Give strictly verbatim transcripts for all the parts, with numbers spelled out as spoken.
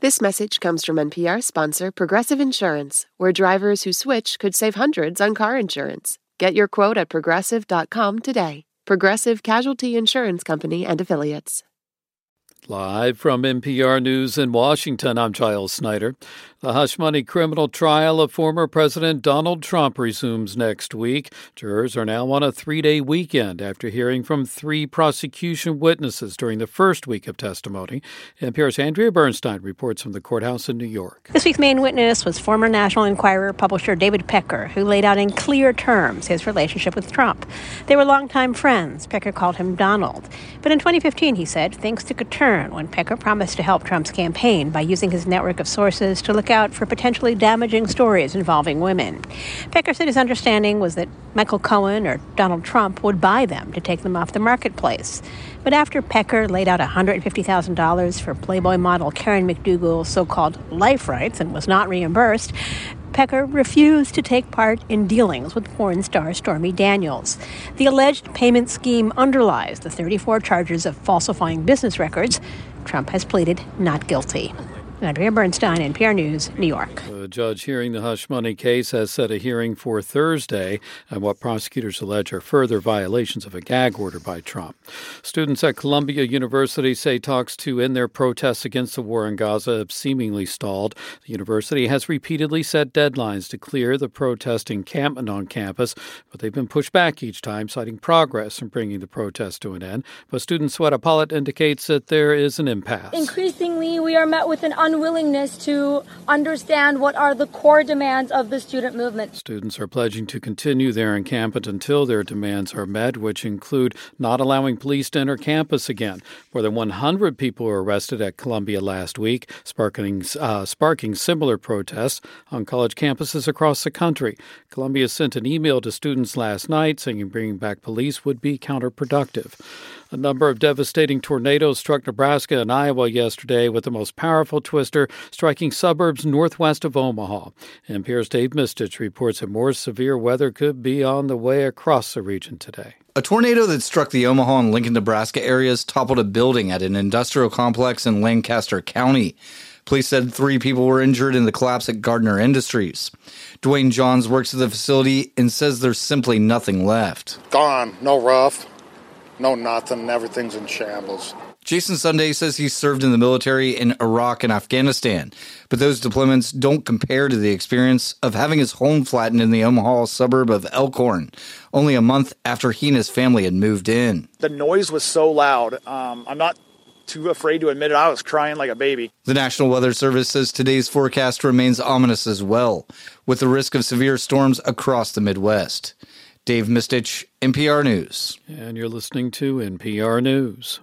This message comes from N P R sponsor Progressive Insurance, where drivers who switch could save hundreds on car insurance. Get your quote at progressive dot com today. Progressive Casualty Insurance Company and Affiliates. Live from N P R News in Washington, I'm Giles Snyder. The hush-money criminal trial of former President Donald Trump resumes next week. Jurors are now on a three-day weekend after hearing from three prosecution witnesses during the first week of testimony. N P R's Andrea Bernstein reports from the courthouse in New York. This week's main witness was former National Enquirer publisher David Pecker, who laid out in clear terms his relationship with Trump. They were longtime friends. Pecker called him Donald. But in twenty fifteen, he said, things took a turn when Pecker promised to help Trump's campaign by using his network of sources to look out for potentially damaging stories involving women. Pecker said his understanding was that Michael Cohen or Donald Trump would buy them to take them off the marketplace. But after Pecker laid out one hundred fifty thousand dollars for Playboy model Karen McDougal's so-called life rights and was not reimbursed, Pecker refused to take part in dealings with porn star Stormy Daniels. The alleged payment scheme underlies the thirty-four charges of falsifying business records. Trump has pleaded not guilty. Andrea Bernstein, N P R News, New York. The judge hearing the hush money case has set a hearing for Thursday on what prosecutors allege are further violations of a gag order by Trump. Students at Columbia University say talks to end their protests against the war in Gaza have seemingly stalled. The university has repeatedly set deadlines to clear the protest encampment on campus, but they've been pushed back each time, citing progress in bringing the protest to an end. But student Sweta Pollitt indicates that there is an impasse. Increasingly, we are met with an unwillingness to understand what are the core demands of the student movement. Students are pledging to continue their encampment until their demands are met, which include not allowing police to enter campus again. More than one hundred people were arrested at Columbia last week, sparking, uh, sparking similar protests on college campuses across the country. Columbia sent an email to students last night saying bringing back police would be counterproductive. A number of devastating tornadoes struck Nebraska and Iowa yesterday, with the most powerful twister striking suburbs northwest of Omaha. N P R's Dave Mistich reports that more severe weather could be on the way across the region today. A tornado that struck the Omaha and Lincoln, Nebraska areas toppled a building at an industrial complex in Lancaster County. Police said three people were injured in the collapse at Gardner Industries. Dwayne Johns works at the facility and says there's simply nothing left. Gone. No roof. No nothing. Everything's in shambles. Jason Sunday says he served in the military in Iraq and Afghanistan, but those deployments don't compare to the experience of having his home flattened in the Omaha suburb of Elkhorn, only a month after he and his family had moved in. The noise was so loud. Um, I'm not too afraid to admit it. I was crying like a baby. The National Weather Service says today's forecast remains ominous as well, with the risk of severe storms across the Midwest. Dave Mistich, N P R News. And you're listening to N P R News.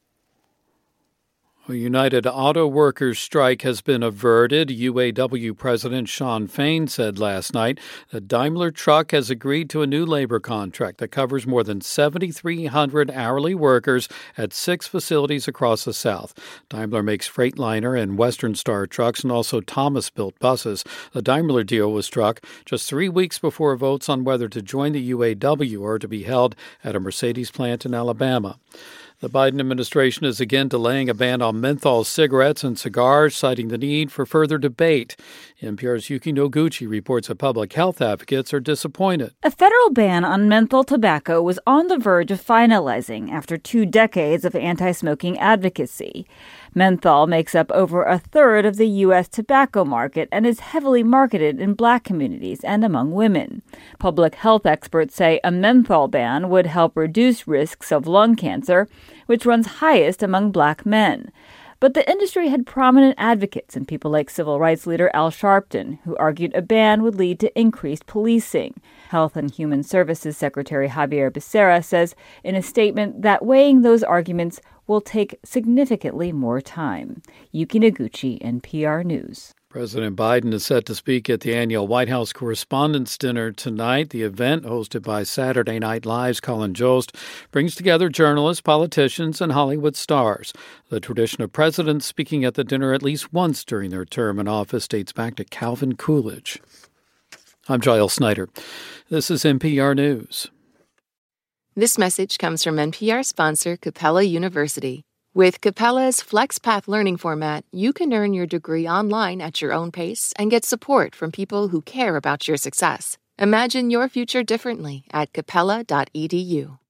A United Auto Workers strike has been averted. U A W President Shawn Fain said last night that Daimler Truck has agreed to a new labor contract that covers more than seven thousand three hundred hourly workers at six facilities across the South. Daimler makes Freightliner and Western Star trucks and also Thomas-built buses. The Daimler deal was struck just three weeks before votes on whether to join the U A W are to be held at a Mercedes plant in Alabama. The Biden administration is again delaying a ban on menthol cigarettes and cigars, citing the need for further debate. N P R's Yuki Noguchi reports that public health advocates are disappointed. A federal ban on menthol tobacco was on the verge of finalizing after two decades of anti-smoking advocacy. Menthol makes up over a third of the U S tobacco market and is heavily marketed in black communities and among women. Public health experts say a menthol ban would help reduce risks of lung cancer, which runs highest among black men. But the industry had prominent advocates and people like civil rights leader Al Sharpton, who argued a ban would lead to increased policing. Health and Human Services Secretary Javier Becerra says in a statement that weighing those arguments will take significantly more time. Yuki Noguchi, N P R News. President Biden is set to speak at the annual White House Correspondents' Dinner tonight. The event, hosted by Saturday Night Live's Colin Jost, brings together journalists, politicians, and Hollywood stars. The tradition of presidents speaking at the dinner at least once during their term in office dates back to Calvin Coolidge. I'm Giles Snyder. This is N P R News. This message comes from N P R sponsor Capella University. With Capella's FlexPath learning format, you can earn your degree online at your own pace and get support from people who care about your success. Imagine your future differently at capella dot e d u.